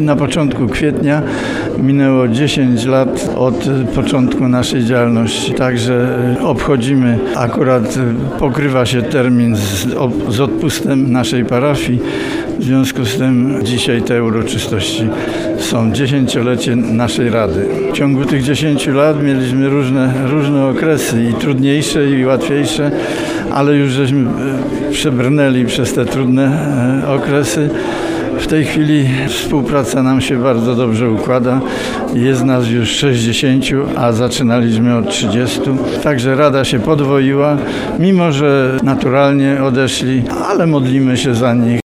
Na początku kwietnia minęło 10 lat od początku naszej działalności, także obchodzimy, akurat pokrywa się termin z odpustem naszej parafii. W związku z tym dzisiaj te uroczystości są 10-lecie naszej Rady. W ciągu tych 10 lat mieliśmy różne okresy, i trudniejsze, i łatwiejsze, ale już żeśmy przebrnęli przez te trudne okresy. W tej chwili współpraca nam się bardzo dobrze układa. Jest nas już 60, a zaczynaliśmy od 30. Także Rada się podwoiła, mimo że naturalnie odeszli, ale modlimy się za nich.